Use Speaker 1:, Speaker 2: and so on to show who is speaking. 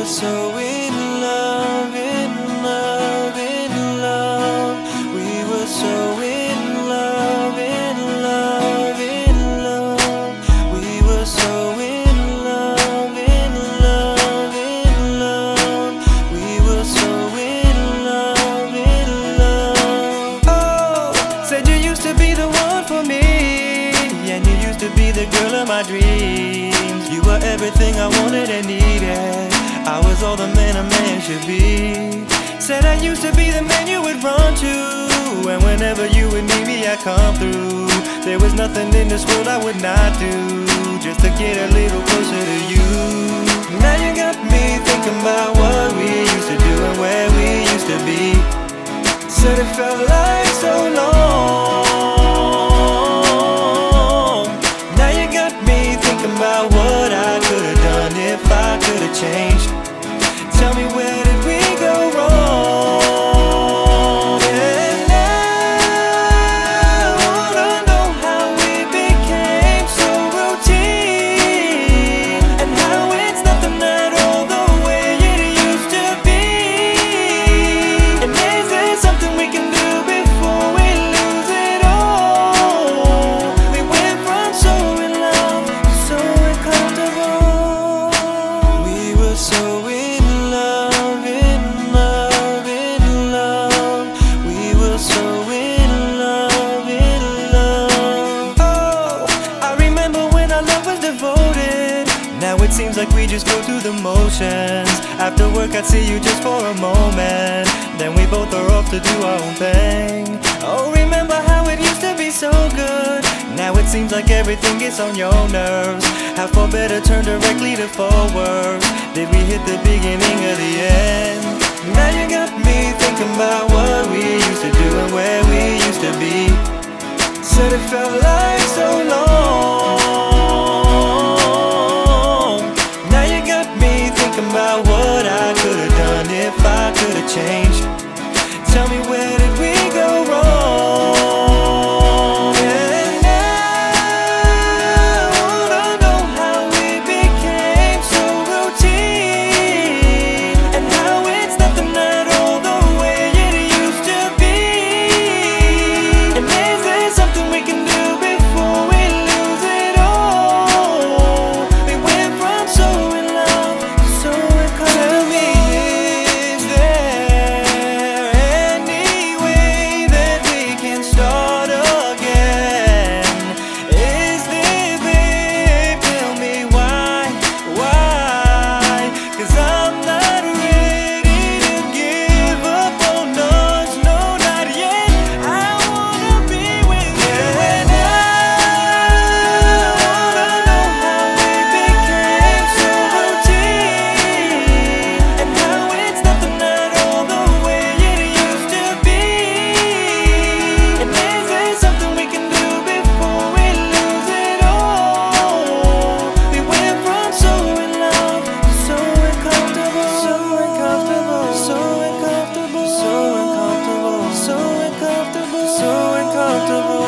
Speaker 1: so in love, in love, in love. We were so in love, in love, in love. We were so in love, in love, in love. We were so in love, in love. Oh, said you used to be the one for me, and you used to be the girl of my dreams. You were everything I wanted and needed. I was all the man a man should be. Said I used to be the man you would run to, and whenever you would need me I'd come through. There was nothing in this world I would not do, just to get a little closer to you. Now you got me thinking about what we used to do and where we used to be. Said it felt like so long. Now you got me thinking about what I could have done if I could have changed. Tell me, where did we go wrong? And I wanna know how we became so routine, and how it's nothing at all the way it used to be. And is there something we can do before we lose it all? We went from so in love to so uncomfortable. We were so in love, in love, in love. We were so in love, in love. Oh, I remember when our love was devoted. Now it seems like we just go through the motions. After work I'd see you just for a moment, then we both are off to do our own thing. Oh, remember how it used to be so good. Now it seems like everything gets on your nerves. How far better turn directly to forward? Did we hit the beginning of the end? Now you got me thinking about what we used to do and where we used to be. Said it felt like so long. Now you got me thinking about what I could have done if I could have changed. Tell me, where did we go wrong? And I wanna know how we became so routine, and how it's nothing at all the way it used to be. And is there something we can do before we lose it all? We went from so in love to so uncomfortable. Tell me, is there any way that we can start again? Is there, babe? Tell me why? 'Cause I'm not ready to give up on us, no, not yet. I wanna be with you, and I wanna know how we became so routine, and how it's nothing at all the way it used to be. And is there something we can do before we lose it all? We went from so in love to so uncomfortable, so uncomfortable, so uncomfortable, so uncomfortable, so uncomfortable, so uncomfortable.